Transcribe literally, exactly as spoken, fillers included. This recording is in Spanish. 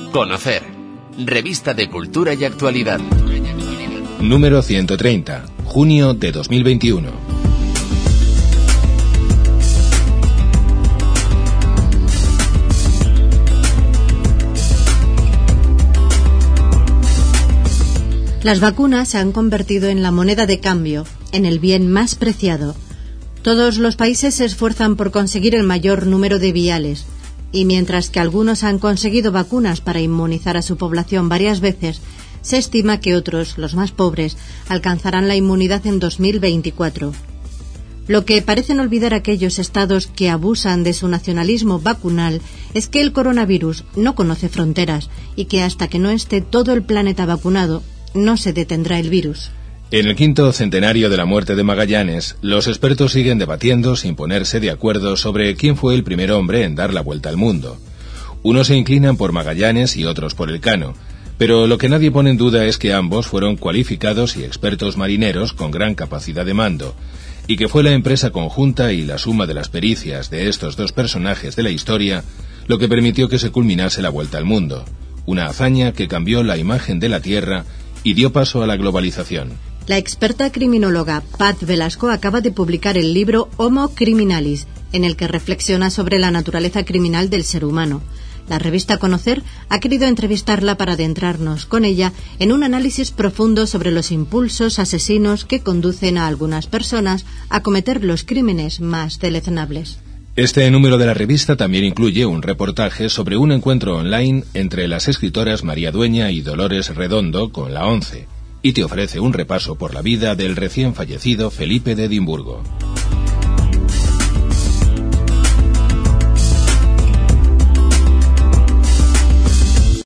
Conocer. Revista de Cultura y Actualidad. Número ciento treinta. Junio de dos mil veintiuno. Las vacunas se han convertido en la moneda de cambio, en el bien más preciado. Todos los países se esfuerzan por conseguir el mayor número de viales, y mientras que algunos han conseguido vacunas para inmunizar a su población varias veces, se estima que otros, los más pobres, alcanzarán la inmunidad en dos mil veinticuatro. Lo que parecen olvidar aquellos estados que abusan de su nacionalismo vacunal es que el coronavirus no conoce fronteras y que hasta que no esté todo el planeta vacunado, no se detendrá el virus. En el quinto centenario de la muerte de Magallanes, los expertos siguen debatiendo sin ponerse de acuerdo sobre quién fue el primer hombre en dar la vuelta al mundo. Unos se inclinan por Magallanes y otros por Elcano, pero lo que nadie pone en duda es que ambos fueron cualificados y expertos marineros con gran capacidad de mando, y que fue la empresa conjunta y la suma de las pericias de estos dos personajes de la historia lo que permitió que se culminase la vuelta al mundo, una hazaña que cambió la imagen de la Tierra y dio paso a la globalización. La experta criminóloga Paz Velasco acaba de publicar el libro Homo Criminalis, en el que reflexiona sobre la naturaleza criminal del ser humano. La revista Conocer ha querido entrevistarla para adentrarnos con ella en un análisis profundo sobre los impulsos asesinos que conducen a algunas personas a cometer los crímenes más deleznables. Este número de la revista también incluye un reportaje sobre un encuentro online entre las escritoras María Dueña y Dolores Redondo con la ONCE, y te ofrece un repaso por la vida del recién fallecido Felipe de Edimburgo.